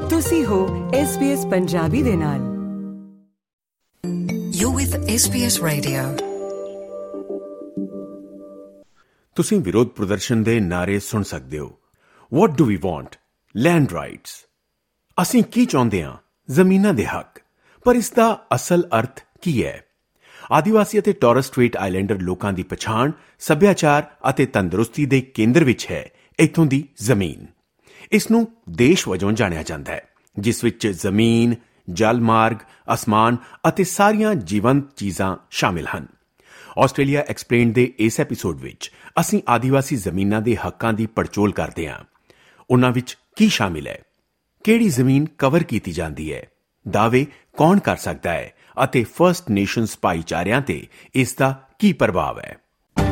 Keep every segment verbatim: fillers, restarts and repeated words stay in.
ਤੁਸੀਂ ਹੋ S B S Punjabi ਦੇ ਨਾਲ। You're with S B S Radio. ਤੁਸੀਂ ਵਿਰੋਧ ਪ੍ਰਦਰਸ਼ਨ ਦੇ ਨਾਅਰੇ ਸੁਣ ਸਕਦੇ ਹੋ। What do we want? Land rights. ਅਸੀਂ ਕੀ ਚਾਹੁੰਦੇ ਹਾਂ? ਜ਼ਮੀਨਾਂ ਦੇ ਹੱਕ। ਪਰ ਇਸ ਦਾ ਅਸਲ ਅਰਥ ਕੀ ਹੈ? ਆਦੀਵਾਸੀ ਅਤੇ ਟੋਰਸ ਸਟ੍ਰੇਟ ਆਈਲੈਂਡਰ ਲੋਕਾਂ ਦੀ ਪਛਾਣ, ਸੱਭਿਆਚਾਰ ਅਤੇ ਤੰਦਰੁਸਤੀ ਦੇ ਕੇਂਦਰ ਵਿੱਚ ਹੈ ਇੱਥੋਂ ਦੀ ਜ਼ਮੀਨ। ਇਸ ਨੂੰ ਦੇਸ਼ ਵਜੋਂ ਜਾਣਿਆ ਜਾਂਦਾ ਹੈ, ਜਿਸ ਵਿੱਚ ਜ਼ਮੀਨ, ਜਲ ਮਾਰਗ, ਅਸਮਾਨ ਅਤੇ ਸਾਰੀਆਂ ਜੀਵੰਤ ਚੀਜ਼ਾਂ ਸ਼ਾਮਿਲ ਹਨ। ਆਸਟ੍ਰੇਲੀਆ ਐਕਸਪਲੇਨਡ ਦੇ ਇਸ ਐਪੀਸੋਡ ਵਿੱਚ ਅਸੀਂ ਆਦੀਵਾਸੀ ਜ਼ਮੀਨਾਂ ਦੇ ਹੱਕਾਂ ਦੀ ਪੜਚੋਲ ਕਰਦੇ ਹਾਂ। ਉਨ੍ਹਾਂ ਵਿੱਚ ਕੀ ਸ਼ਾਮਿਲ ਹੈ? ਕਿਹੜੀ ਜ਼ਮੀਨ ਕਵਰ ਕੀਤੀ ਜਾਂਦੀ ਹੈ? ਦਾਅਵੇ ਕੌਣ ਕਰ ਸਕਦਾ ਹੈ? ਅਤੇ ਫਰਸਟ ਨੇਸ਼ਨਜ਼ ਭਾਈਚਾਰਿਆਂ ਤੇ ਇਸ ਦਾ ਕੀ ਪ੍ਰਭਾਵ ਹੈ?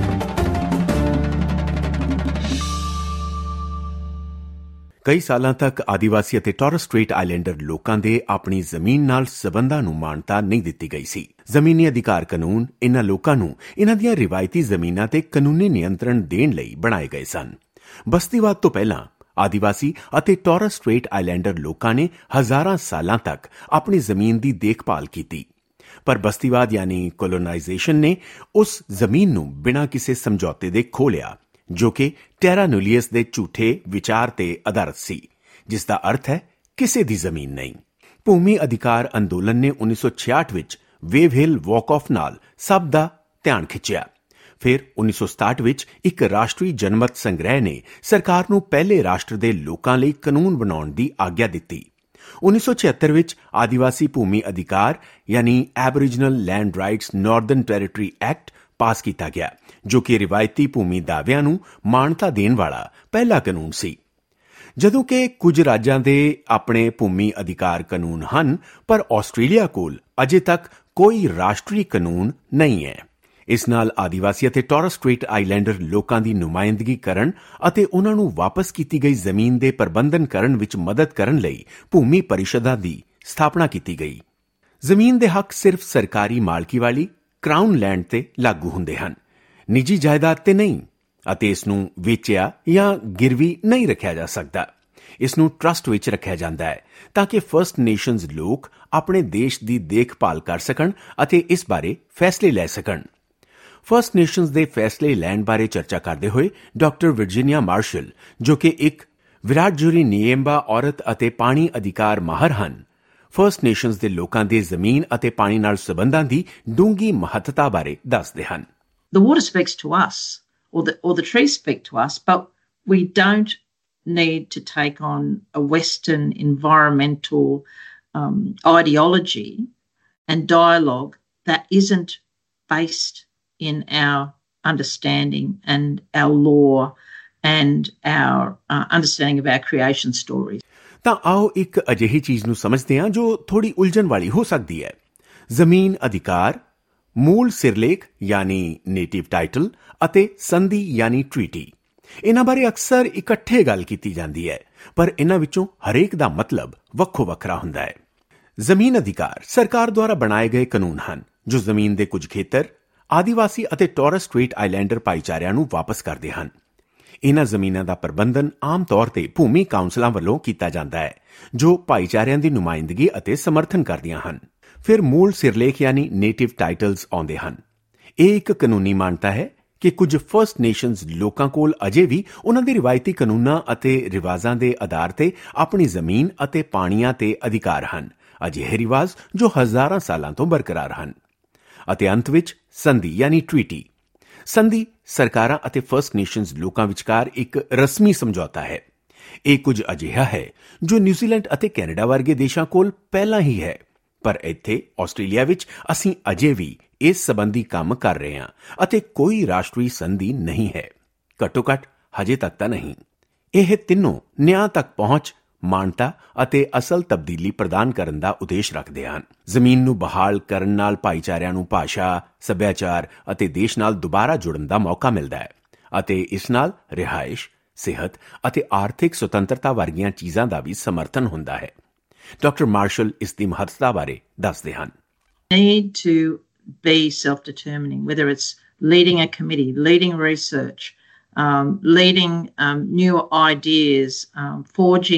ਕਈ ਸਾਲਾਂ ਤੱਕ ਆਦੀਵਾਸੀ ਅਤੇ ਟੋਰਸ ਸਟ੍ਰੇਟ ਆਈਲੈਂਡਰ ਲੋਕਾਂ ਦੇ ਆਪਣੀ ਜ਼ਮੀਨ ਨਾਲ ਸਬੰਧਾਂ ਨੂੰ ਮਾਨਤਾ ਨਹੀਂ ਦਿੱਤੀ ਗਈ ਸੀ। ਜ਼ਮੀਨੀ ਅਧਿਕਾਰ ਕਾਨੂੰਨ ਇਨ੍ਹਾਂ ਲੋਕਾਂ ਨੂੰ ਇਨ੍ਹਾਂ ਦੀਆਂ ਰਿਵਾਇਤੀ ਜ਼ਮੀਨਾਂ ਤੇ ਕਾਨੂੰਨੀ ਨਿਯੰਤਰਣ ਦੇਣ ਲਈ ਬਣਾਏ ਗਏ ਸਨ। ਬਸਤੀਵਾਦ ਤੋਂ ਪਹਿਲਾਂ ਆਦੀਵਾਸੀ ਅਤੇ ਟੋਰਸ ਸਟ੍ਰੇਟ ਆਈਲੈਂਡਰ ਲੋਕਾਂ ਨੇ ਹਜ਼ਾਰਾਂ ਸਾਲਾਂ ਤੱਕ ਆਪਣੀ ਜ਼ਮੀਨ ਦੀ ਦੇਖਭਾਲ ਕੀਤੀ। ਪਰ ਬਸਤੀਵਾਦ ਯਾਨੀ ਕੋਲੋਨਾਈਜ਼ੇਸ਼ਨ ਨੇ ਉਸ ਜ਼ਮੀਨ ਨੂੰ ਬਿਨਾਂ ਕਿਸੇ ਸਮਝੌਤੇ ਦੇ ਖੋਹ ਲਿਆ, ਜੋ ਕਿ ਟੈਰਾ ਨੂਲੀਅਸ ਦੇ ਝੂਠੇ ਵਿਚਾਰ ਤੇ ਆਧਾਰਿਤ ਸੀ, ਜਿਸ ਦਾ ਅਰਥ ਹੈ ਕਿਸੇ ਦੀ ਜ਼ਮੀਨ ਨਹੀਂ। ਭੂਮੀ ਅਧਿਕਾਰ ਅੰਦੋਲਨ ਨੇ ਉੱਨੀ ਸੌ ਛਿਆਹਠ ਵਿੱਚ ਵੇਵ ਹਿਲ ਵਾਕ ਆਫ ਨਾਲ ਸਭ ਦਾ ਧਿਆਨ ਖਿੱਚਿਆ। ਫਿਰ ਉੱਨੀ ਸੌ ਸਤਾਹਠ ਵਿੱਚ ਇੱਕ ਰਾਸ਼ਟਰੀ ਜਨਮਤ ਸੰਗ੍ਰਹਿ ਨੇ ਸਰਕਾਰ ਨੂੰ ਪਹਿਲੇ ਰਾਸ਼ਟਰ ਦੇ ਲੋਕਾਂ ਲਈ ਕਾਨੂੰਨ ਬਣਾਉਣ ਦੀ ਆਗਿਆ ਦਿੱਤੀ। ਉੱਨੀ ਸੌ ਛਿਅੱਤਰ ਵਿੱਚ ਆਦੀਵਾਸੀ ਭੂਮੀ ਅਧਿਕਾਰ ਯਾਨੀ aboriginal land rights northern territory act pass ਕੀਤਾ ਗਿਆ, ਜੋ ਕਿ ਰਿਵਾਇਤੀ ਭੂਮੀ ਦਾਅਵਿਆਂ ਨੂੰ ਮਾਨਤਾ ਦੇਣ ਵਾਲਾ ਪਹਿਲਾ ਕਾਨੂੰਨ ਸੀ। ਜਦੋਂ ਕਿ ਕੁਝ ਰਾਜਾਂ ਦੇ ਆਪਣੇ ਭੂਮੀ ਅਧਿਕਾਰ ਕਾਨੂੰਨ ਹਨ, ਪਰ ਆਸਟ੍ਰੇਲੀਆ ਕੋਲ ਅਜੇ ਤੱਕ ਕੋਈ ਰਾਸ਼ਟਰੀ ਕਾਨੂੰਨ ਨਹੀਂ ਹੈ। ਇਸ ਨਾਲ ਆਦੀਵਾਸੀ ਅਤੇ ਟੋਰਸ ਸਟ੍ਰੇਟ ਆਈਲੈਂਡਰ ਲੋਕਾਂ ਦੀ ਨੁਮਾਇੰਦਗੀ ਕਰਨ ਅਤੇ ਉਨ੍ਹਾਂ ਨੂੰ ਵਾਪਸ ਕੀਤੀ ਗਈ ਜ਼ਮੀਨ ਦੇ ਪ੍ਰਬੰਧਨ ਕਰਨ ਵਿੱਚ ਮਦਦ ਕਰਨ ਲਈ ਭੂਮੀ ਪਰਿਸ਼ਦਾਂ ਦੀ ਸਥਾਪਨਾ ਕੀਤੀ ਗਈ। ਜ਼ਮੀਨ ਦੇ ਹੱਕ ਸਿਰਫ ਸਰਕਾਰੀ ਮਾਲਕੀ ਵਾਲੀ ਕਰਾਊਨ ਲੈਂਡ ਤੇ ਲਾਗੂ ਹੁੰਦੇ ਹਨ, ਨਿੱਜੀ ਜਾਇਦਾਦ ਤੇ ਨਹੀਂ, ਅਤੇ ਇਸ ਨੂੰ ਵੇਚਿਆ ਜਾਂ ਗਿਰਵੀ ਨਹੀਂ ਰੱਖਿਆ ਜਾ ਸਕਦਾ। ਇਸ ਨੂੰ ਟਰਸਟ ਵਿੱਚ ਰੱਖਿਆ ਜਾਂਦਾ ਹੈ ਤਾਂ ਕਿ ਫਰਸਟ ਨੇਸ਼ਨਜ਼ ਲੋਕ ਆਪਣੇ ਦੇਸ਼ ਦੀ ਦੇਖਭਾਲ ਕਰ ਸਕਣ ਅਤੇ ਇਸ ਬਾਰੇ ਫੈਸਲੇ ਲੈ ਸਕਣ। ਫਰਸਟ ਨੇਸ਼ਨਜ਼ ਦੇ ਫੈਸਲੇ ਲੈਣ ਬਾਰੇ ਚਰਚਾ ਕਰਦੇ ਹੋਏ ਡਾਕਟਰ ਵਰਜੀਨੀਆ ਮਾਰਸ਼ਲ, ਜੋ ਕਿ ਇੱਕ ਵਿਰਾਟਜੁਰੀ ਨਿਯੇਂਬਾ ਔਰਤ ਅਤੇ ਪਾਣੀ ਅਧਿਕਾਰ ਮਾਹਰ ਹਨ, ਫਰਸਟ ਨੇਸ਼ਨਜ਼ ਦੇ ਲੋਕਾਂ ਦੇ ਜ਼ਮੀਨ ਅਤੇ ਪਾਣੀ ਨਾਲ ਸਬੰਧਾਂ ਦੀ ਡੂੰਘੀ ਮਹੱਤਤਾ ਬਾਰੇ ਦੱਸਦੇ ਹਨ। The water speaks to us, or the, or the trees speak to us, but we don't need to take on a Western environmental um, ideology and dialogue that isn't based in our understanding and our law and our uh, understanding of our creation stories. ਤਾਂ ਆਓ ਇੱਕ ਅਜਿਹੀ ਚੀਜ਼ ਨੂੰ ਸਮਝਦੇ ਹਾਂ ਜੋ ਥੋੜੀ ਉਲਝਣ ਵਾਲੀ ਹੋ ਸਕਦੀ ਹੈ। ਜ਼ਮੀਨ ਅਧਿਕਾਰ, ਮੂਲ ਸਿਰਲੇਖ ਯਾਨੀ ਨੇਟਿਵ ਟਾਈਟਲ ਅਤੇ ਸੰਧੀ ਯਾਨੀ ਟ੍ਰੀਟੀ। ਇਹਨਾਂ ਬਾਰੇ ਅਕਸਰ ਇਕੱਠੇ ਗੱਲ ਕੀਤੀ ਜਾਂਦੀ ਹੈ, ਪਰ ਇਹਨਾਂ ਵਿੱਚੋਂ ਹਰੇਕ ਦਾ ਮਤਲਬ ਵੱਖੋ ਵੱਖਰਾ ਹੁੰਦਾ ਹੈ। ਜ਼ਮੀਨ ਅਧਿਕਾਰ ਸਰਕਾਰ ਦੁਆਰਾ ਬਣਾਏ ਗਏ ਕਾਨੂੰਨ ਹਨ ਜੋ ਜ਼ਮੀਨ ਦੇ ਕੁਝ ਖੇਤਰ ਆਦੀਵਾਸੀ ਅਤੇ ਟੋਰਸ ਸਟ੍ਰੇਟ ਆਈਲੈਂਡਰ ਭਾਈਚਾਰਿਆਂ ਨੂੰ ਵਾਪਸ ਕਰਦੇ ਹਨ। ਇਨ੍ਹਾਂ ਜ਼ਮੀਨਾਂ ਦਾ ਪ੍ਰਬੰਧਨ ਆਮ ਤੌਰ ਤੇ ਭੂਮੀ ਕਾਉਂਸਲਾਂ ਵੱਲੋਂ ਕੀਤਾ ਜਾਂਦਾ ਹੈ, ਜੋ ਭਾਈਚਾਰਿਆਂ ਦੀ ਨੁਮਾਇੰਦਗੀ ਅਤੇ ਸਮਰਥਨ ਕਰਦੀਆਂ ਹਨ। ਫਿਰ ਮੂਲ ਸਿਰਲੇਖ ਯਾਨੀ ਨੇਟਿਵ ਟਾਈਟਲਸ ਆਉਂਦੇ ਹਨ। ਇਹ ਇੱਕ ਕਾਨੂੰਨੀ ਮਾਨਤਾ ਹੈ ਕਿ ਕੁਝ ਫਰਸਟ ਨੇਸ਼ਨਜ਼ ਲੋਕਾਂ ਕੋਲ ਅਜੇ ਵੀ ਉਨ੍ਹਾਂ ਦੇ ਰਿਵਾਇਤੀ ਕਾਨੂੰਨਾਂ ਅਤੇ ਰਿਵਾਜ਼ਾਂ ਦੇ ਆਧਾਰ ਤੇ ਆਪਣੀ ਜ਼ਮੀਨ ਅਤੇ ਪਾਣੀਆਂ ਤੇ ਅਧਿਕਾਰ ਹਨ, ਅਜਿਹੇ ਰਿਵਾਜ਼ ਜੋ ਹਜ਼ਾਰਾਂ ਸਾਲਾਂ ਤੋਂ ਬਰਕਰਾਰ ਹਨ। ਅਤੇ ਅੰਤ ਵਿੱਚ ਸੰਧੀ ਯਾਨੀ ਟ੍ਰੀਟੀ। ਸੰਧੀ ਸਰਕਾਰਾਂ ਅਤੇ ਫਰਸਟ ਨੇਸ਼ਨਜ਼ ਲੋਕਾਂ ਵਿਚਕਾਰ ਇੱਕ ਰਸਮੀ ਸਮਝੌਤਾ ਹੈ। ਇਹ ਕੁਝ ਅਜਿਹਾ ਹੈ ਜੋ ਨਿਊਜ਼ੀਲੈਂਡ ਅਤੇ ਕੈਨੇਡਾ ਵਰਗੇ ਦੇਸ਼ਾਂ ਕੋਲ ਪਹਿਲਾਂ ਹੀ ਹੈ, ਪਰ ਇੱਥੇ ਆਸਟ੍ਰੇਲੀਆ ਵਿੱਚ ਅਸੀਂ ਅਜੇ ਵੀ ਇਸ ਸੰਬੰਧੀ ਕੰਮ ਕਰ ਰਹੇ ਹਾਂ ਅਤੇ ਕੋਈ ਰਾਸ਼ਟਰੀ ਸੰਧੀ ਨਹੀਂ ਹੈ, ਘੱਟੋ ਘੱਟ ਹਜੇ ਤੱਕ ਤਾਂ ਨਹੀਂ। ਇਹ ਤਿੰਨੋਂ ਨਿਆਂ ਤੱਕ ਪਹੁੰਚ, ਮਾਨਤਾ ਅਤੇ ਅਸਲ ਤਬਦੀਲੀ ਪ੍ਰਦਾਨ ਕਰਨ ਦਾ ਉਦੇਸ਼ ਰੱਖਦੇ ਹਨ। ਜ਼ਮੀਨ ਨੂੰ ਬਹਾਲ ਕਰਨ ਨਾਲ ਭਾਈਚਾਰਿਆਂ ਨੂੰ ਭਾਸ਼ਾ, ਸੱਭਿਆਚਾਰ ਅਤੇ ਦੇਸ਼ ਨਾਲ ਦੁਬਾਰਾ ਜੁੜਨ ਦਾ ਮੌਕਾ ਮਿਲਦਾ ਹੈ ਅਤੇ ਇਸ ਨਾਲ ਰਿਹਾਇਸ਼, ਸਿਹਤ ਅਤੇ ਆਰਥਿਕ ਸੁਤੰਤਰਤਾ ਵਰਗੀਆਂ ਚੀਜ਼ਾਂ ਦਾ ਵੀ ਸਮਰਥਨ ਹੁੰਦਾ ਹੈ। ਡਾਕਟਰ ਮਾਰਸ਼ਲ ਇਸ ਦੀ ਮਹੱਤਤਾ ਬਾਰੇ ਦੱਸਦੇ ਹਨ। Need to be self-determining, whether it's leading a committee, leading research, um, leading um, new ideas, um, forging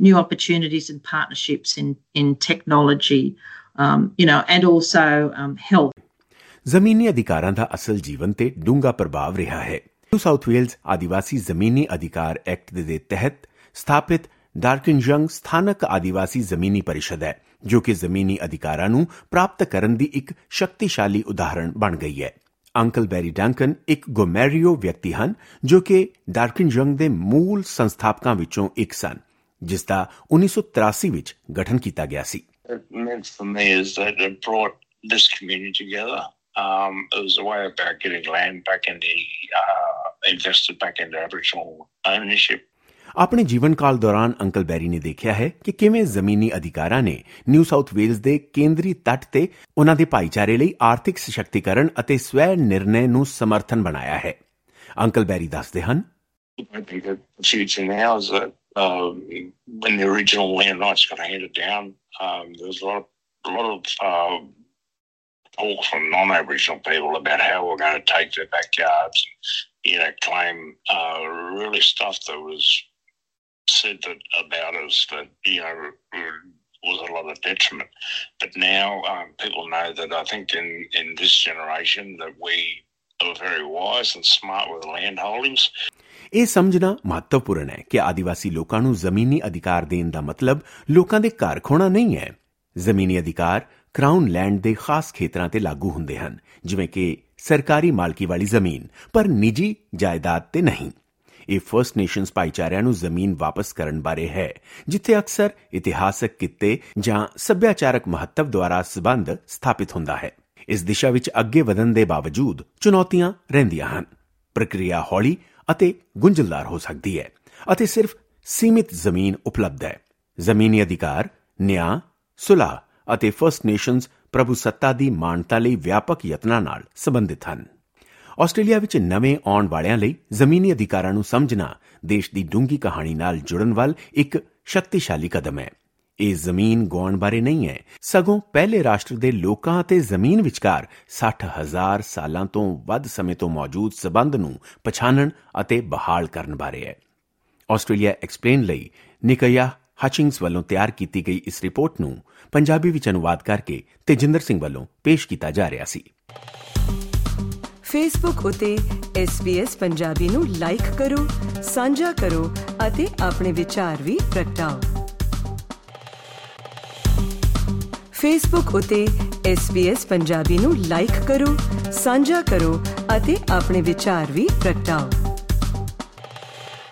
new opportunities and partnerships in, in technology, um, you know, and also um, health. ਜ਼ਮੀਨੀ ਅਧਿਕਾਰਾਂ ਦਾ ਅਸਲ ਜੀਵਨ ਤੇ ਡੂੰਘਾ ਪ੍ਰਭਾਵ ਰਿਹਾ ਹੈ। New south Wales ਆਦੀਵਾਸੀ ਜ਼ਮੀਨੀ ਅਧਿਕਾਰ ਐਕਟ ਦੇ ਤਹਿਤ ਸਥਾਪਿਤ ਡਾਰਕਿਨਜੰਗ ਸਥਾਨਕ ਆਦੀਵਾਸੀ ਜ਼ਮੀਨੀ ਪਰਿਸ਼ਦ ਹੈ, ਜੋ ਕਿ ਜ਼ਮੀਨੀ ਅਧਿਕਾਰਾਂ ਨੂੰ ਪ੍ਰਾਪਤ ਕਰਨ ਦੀ ਇੱਕ ਸ਼ਕਤੀਸ਼ਾਲੀ ਉਦਾਹਰਣ ਬਣ ਗਈ ਹੈ। ਅੰਕਲ ਬੈਰੀ ਡੰਕਨ ਇੱਕ ਗੋਮੈਰੀਓ ਵਿਅਕਤੀ ਹਨ, ਜੋ ਕਿ ਡਾਰਕਿਨਜੰਗ ਦੇ ਮੂਲ ਸੰਸਥਾਪਕਾਂ ਵਿੱਚੋਂ ਇੱਕ ਸਨ, ਜਿਸ ਦਾ ਉੱਨੀ ਸੌ ਤਰਾਸੀ ਵਿੱਚ ਗਠਨ ਕੀਤਾ ਗਿਆ ਸੀ। This community together. Um, it was a way about getting land back into, uh, invested back into Aboriginal ownership. ਆਪਣੇ ਜੀਵਨ ਕਾਲ ਦੌਰਾਨ ਅੰਕਲ ਬੈਰੀ ਨੇ ਦੇਖਿਆ ਹੈ ਕਿ ਕਿਵੇਂ ਜ਼ਮੀਨੀ ਅਧਿਕਾਰਾਂ ਨੇ ਨਿਊ ਸਾਊਥ ਵੇਲਜ਼ ਦੇ ਕੇਂਦਰੀ ਤੱਟ ਤੇ ਉਹਨਾਂ ਦੇ ਭਾਈਚਾਰੇ ਲਈ ਆਰਥਿਕ ਸਸ਼ਕਤੀਕਰਨ ਅਤੇ ਸਵੈ ਨਿਰਣੈ ਨੂੰ ਸਮਰਥਨ ਬਣਾਇਆ ਹੈ। ਅੰਕਲ ਬੈਰੀ ਦੱਸਦੇ ਹਨ, I think the future now is that uh, when the original land rights got handed down, um, there was a lot of, a lot of uh, talk from non-Aboriginal people about how we're going to take their backyards, you know, claim uh, really stuff that was said that about us that, you know, was a lot of detriment. But now um, people know that I think in, in this generation that we are very wise and smart with land holdings. ਇਹ ਸਮਝਣਾ ਮਹੱਤਵਪੂਰਨ ਹੈ ਕਿ ਆਦੀਵਾਸੀ ਲੋਕਾਂ ਨੂੰ ਜ਼ਮੀਨੀ ਅਧਿਕਾਰ ਦੇਣ ਦਾ ਮਤਲਬ ਲੋਕਾਂ ਦੇ ਘਰ ਖੋਣਾ ਨਹੀਂ ਹੈ। ਜ਼ਮੀਨੀ ਅਧਿਕਾਰ ਕਰਾਊਨ ਲੈਂਡ ਦੇ ਖਾਸ ਖੇਤਰਾਂ ਤੇ ਲਾਗੂ ਹੁੰਦੇ ਹਨ, ਜਿਵੇਂ ਕਿ ਸਰਕਾਰੀ ਮਾਲਕੀ ਵਾਲੀ ਜ਼ਮੀਨ, ਪਰ ਨਿੱਜੀ ਜਾਇਦਾਦ ਤੇ ਨਹੀਂ। ਇਹ ਫਰਸਟ ਨੇਸ਼ਨਸ ਭਾਈਚਾਰਿਆਂ ਨੂੰ ਜ਼ਮੀਨ ਵਾਪਸ ਕਰਨ ਬਾਰੇ ਹੈ, ਜਿੱਥੇ ਅਕਸਰ ਇਤਿਹਾਸਕ ਕਿੱਤੇ ਜਾਂ ਸੱਭਿਆਚਾਰਕ ਮਹੱਤਵ ਦੁਆਰਾ ਸਬੰਧ ਸਥਾਪਿਤ ਹੁੰਦਾ ਹੈ। ਇਸ ਦਿਸ਼ਾ ਵਿੱਚ ਅੱਗੇ ਵਧਣ ਦੇ ਬਾਵਜੂਦ ਚੁਣੌਤੀਆਂ ਰਹਿੰਦੀਆਂ ਹਨ। ਪ੍ਰਕਿਰਿਆ ਹੌਲੀ ਅਤੇ ਗੁੰਝਲਦਾਰ ਹੋ ਸਕਦੀ ਹੈ ਅਤੇ ਸਿਰਫ ਸੀਮਿਤ ਜ਼ਮੀਨ ਉਪਲਬਧ ਹੈ। ਜ਼ਮੀਨੀ ਅਧਿਕਾਰ ਨਿਆਂ, ਸੁਲਾਹ ਅਤੇ ਫਰਸਟ ਨੇਸ਼ਨਸ ਪ੍ਰਭੂਸੱਤਾ ਦੀ ਮਾਨਤਾ ਲਈ ਵਿਆਪਕ ਯਤਨਾਂ ਨਾਲ ਸੰਬੰਧਿਤ ਹਨ। ਆਸਟ੍ਰੇਲੀਆ ਵਿੱਚ ਨਵੇਂ ਆਉਣ ਵਾਲਿਆਂ ਲਈ ਜ਼ਮੀਨੀ ਅਧਿਕਾਰਾਂ ਨੂੰ ਸਮਝਣਾ ਦੇਸ਼ ਦੀ ਡੂੰਘੀ ਕਹਾਣੀ ਨਾਲ ਜੁੜਨ ਵੱਲ ਇੱਕ ਸ਼ਕਤੀਸ਼ਾਲੀ ਕਦਮ ਹੈ। ਇਹ ਜ਼ਮੀਨ ਗੁਆਉਣ ਬਾਰੇ ਨਹੀਂ ਹੈ, ਸਗੋਂ ਪਹਿਲੇ ਰਾਸ਼ਟਰ ਦੇ ਲੋਕਾਂ ਅਤੇ ਜ਼ਮੀਨ ਵਿਚਕਾਰ ਸੱਠ ਹਜ਼ਾਰ ਸਾਲਾਂ ਤੋਂ ਵੱਧ ਸਮੇਂ ਤੋਂ ਮੌਜੂਦ ਸਬੰਧ ਨੂੰ ਪਛਾਣਨ ਅਤੇ ਬਹਾਲ ਕਰਨ ਬਾਰੇ ਹੈ। ਆਸਟ੍ਰੇਲੀਆ ਐਕਸਪਲੇਨ ਲਈ ਨਿਕਇਆ ਹਚਿੰਗਸ ਵੱਲੋਂ ਤਿਆਰ ਕੀਤੀ ਗਈ ਇਸ ਰਿਪੋਰਟ ਨੂੰ ਪੰਜਾਬੀ ਵਿੱਚ ਅਨੁਵਾਦ ਕਰਕੇ ਤੇਜਿੰਦਰ ਸਿੰਘ ਵੱਲੋਂ ਪੇਸ਼ ਕੀਤਾ ਜਾ ਰਿਹਾ ਸੀ। ਫੇਸਬੁੱਕ ਉਤੇ ਐਸ ਬੀ ਐਸ ਪੰਜਾਬੀ ਨੂੰ ਲਾਈਕ ਕਰੋ, ਸਾਂਝਾ ਕਰੋ ਅਤੇ ਆਪਣੇ ਵਿਚਾਰ ਵੀ ਪ੍ਰਗਟਾਓ। ਫੇਸਬੁੱਕ ਉਤੇ ਐਸ ਬੀ ਐਸ ਪੰਜਾਬੀ ਨੂੰ ਲਾਈਕ ਕਰੋ, ਸਾਂਝਾ ਕਰੋ ਅਤੇ ਆਪਣੇ ਵਿਚਾਰ ਵੀ ਪ੍ਰਗਟਾਓ।